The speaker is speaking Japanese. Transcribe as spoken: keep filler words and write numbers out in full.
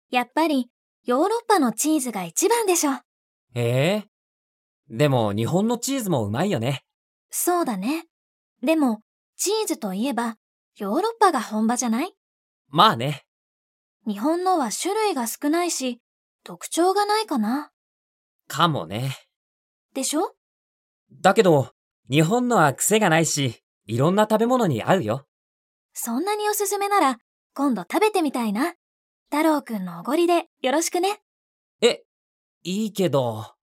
やっぱりヨーロッパのチーズが一番でしょ。 へえ。でも日本のチーズもうまいよね。 そうだね。でも、チーズといえば、ヨーロッパが本場じゃない？ まあね。 日本のは種類が少ないし、特徴がないかな。 かもね。 でしょ？ だけど、日本のは癖がないし、いろんな食べ物に合うよ。 そんなにおすすめなら、今度食べてみたいな。太郎くんのおごりでよろしくね。 え、いいけど。